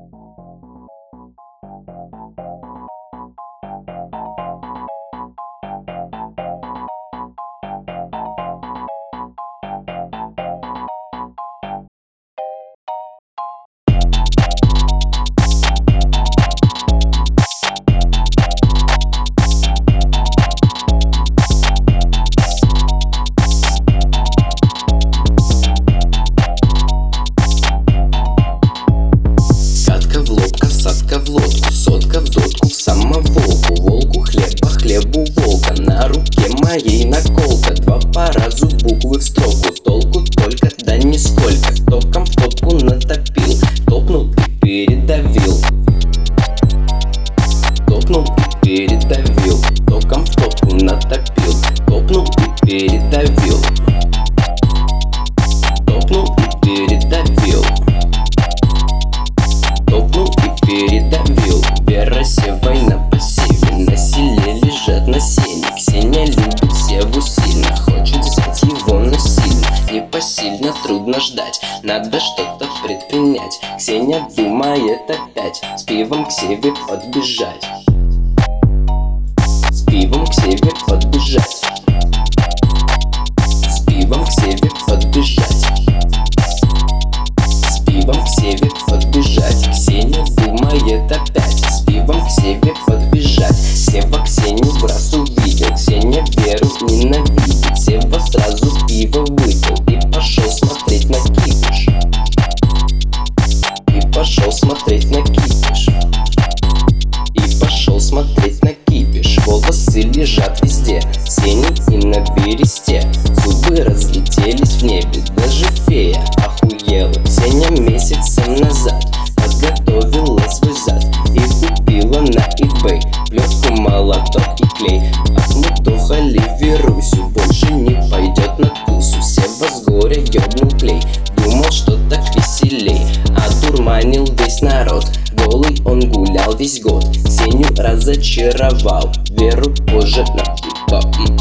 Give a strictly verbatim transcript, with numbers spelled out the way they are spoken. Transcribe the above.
Сотка в лодку, сотка в дотку, самоволку, волку хлеба, хлебу волка. На руке моей наколка, два по разу буквы в строку. Толку только, да нисколько, током в топку натопил. Топнул и передавил. Топнул и передавил. Током в топку натопил. Топнул и передавил. Топнул и передавил. Топнул и передавил. Вера Севой на пассиве, на селе лежат на сене. Ксения любит Севу сильно, хочет взять его насильно. Непосильно, трудно ждать, надо что-то предпринять. Ксения думает опять с пивом к Севе подбежать. С пивом к Севе подбежать. С пивом к Севе подбежать. С пивом к Севе подбежать. Ксения думает опять с пивом к Севе подбежать. Сева Ксению в раз увидел, Ксения Веру ненавидит. Сева сразу пиво выпил и пошел смотреть на кипиш. И пошел смотреть на кипиш. И пошел смотреть на кипиш. Волосы лежат везде, Ксении и на бересте. Зубы разлетелись в небе, даже фея охуела. Ксения месяцем назад подготовила свой зад и купила на eBay плетку, молоток и клей. Отмутохали Верусю, больше не пойдет на тусу. Сева с горя ёбнул клей, думал, что так веселей. Одурманил весь народ, голый он гулял весь год. Ксению разочаровал, Веру позже на пиво